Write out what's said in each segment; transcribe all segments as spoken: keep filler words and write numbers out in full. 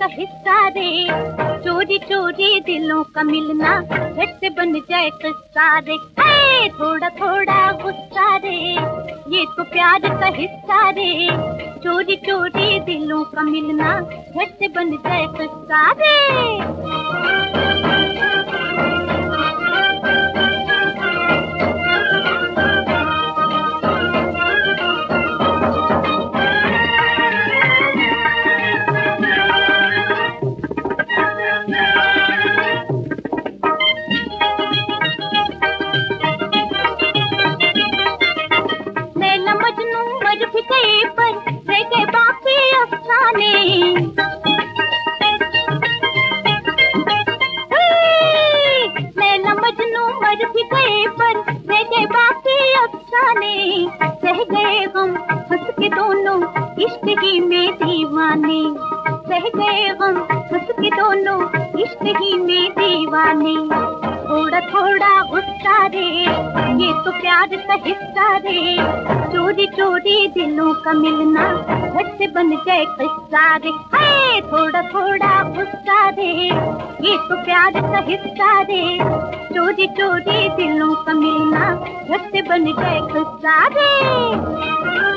हिस्सा रे, चोरी चोरी दिलों का मिलना झट से बन जाए किस्सा रे। थोड़ा थोड़ा गुस्सा रे, ये तो प्यार का हिस्सा रे, चोरी चोरी दिलों का मिलना झट से बन जाए किस्सा रे। पर रह गए बाकी अफसाने, लैला मजनू मर भी गए पर रह गए बाकी अफसाने, रह गए हम हंस के दोनों इश्क ही में दीवाने, रह गए हम हंस के दोनों इश्क ही में दीवाने। थोड़ा थोड़ा गुस्सा रे, ये तो प्यार का हिस्सा रे, चोरी चोरी दिलों का मिलना झट से बन जाए किस्सा रे। हाय थोड़ा थोड़ा गुस्सा रे, ये तो प्यार का हिस्सा रे, चोरी चोरी दिलों का मिलना झट से बन जाए किस्सा रे।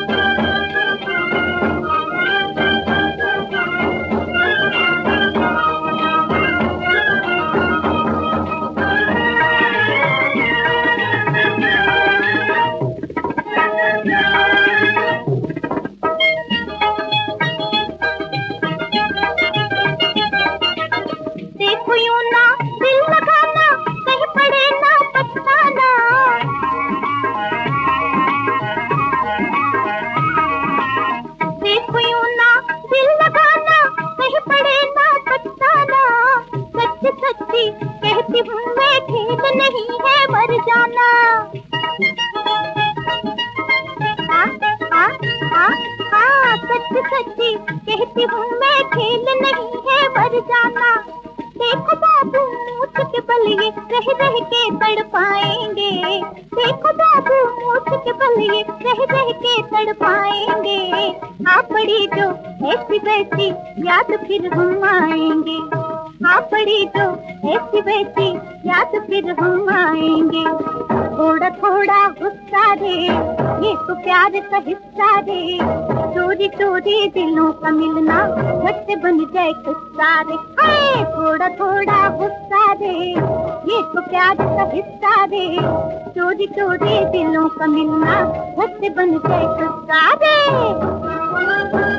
देखो यूं ना दिल लगाना, कहीं पड़े ना पछताना, देखो यूं ना दिल लगाना, कहीं पड़े ना पछताना, सच्ची सच्ची कहती हूँ मैं ठीक नहीं है मर जाना। हाँ हाँ हाँ हाँ सच्ची सच्ची कहती हूँ मैं खेल नहीं है मर जाना। देखो बाबू मूछ के बल ये रह रह के तड़ पाएंगे, देखो बाबू मूछ के बल ये रह रह के तड़ पाएंगे, हाँ पड़ी जो ऐसी वैसी याद फिर हम आएंगे, हाँ पड़ी जो ऐसी वैसी याद फिर हम आएंगे। थोड़ा थोड़ा गुस्सा रे, ये तो प्यार का हिस्सा रे, चोरी चोरी दिलों का मिलना झट से बन जाए किस्सा रे। हाय थोड़ा थोड़ा गुस्सा रे, ये तो प्यार का हिस्सा रे, चोरी चोरी दिलों का मिलना झट से बन जाए किस्सा रे।